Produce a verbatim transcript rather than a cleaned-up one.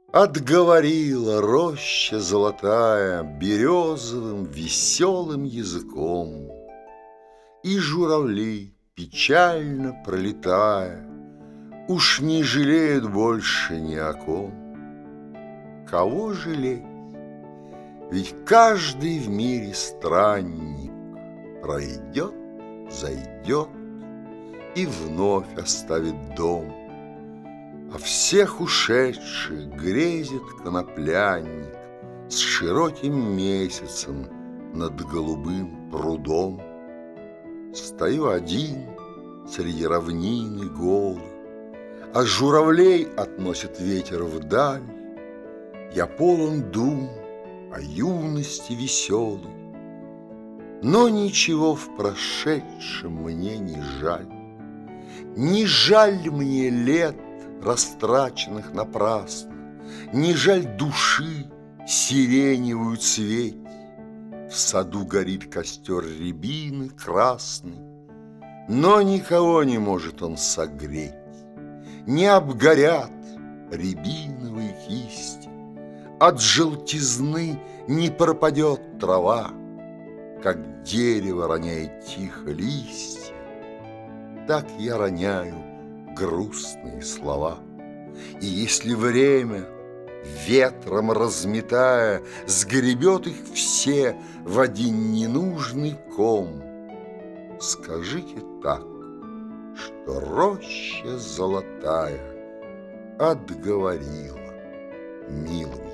Отговорила роща золотая березовым веселым языком, и журавли, печально пролетая, уж не жалеют больше ни о ком. Кого жалеть? Ведь каждый в мире странник пройдет, зайдет и вновь оставит дом. А всех ушедших грезит конопляник с широким месяцем над голубым прудом. Стою один среди равнины голой, а журавлей относит ветер вдаль. Я полон дум о юности веселой, но ничего в прошедшем мне не жаль. Не жаль мне лет, растраченных напрасно, не жаль души сиреневую цветь. В саду горит костер рябины красный, но никого не может он согреть. Не обгорят рябиновые кисти, от желтизны не пропадет трава, как дерево роняет тихо листья, так я роняю грустные слова. И если время, ветром разметая, сгребет их все в один ненужный ком, скажите так, что роща золотая отговорила милым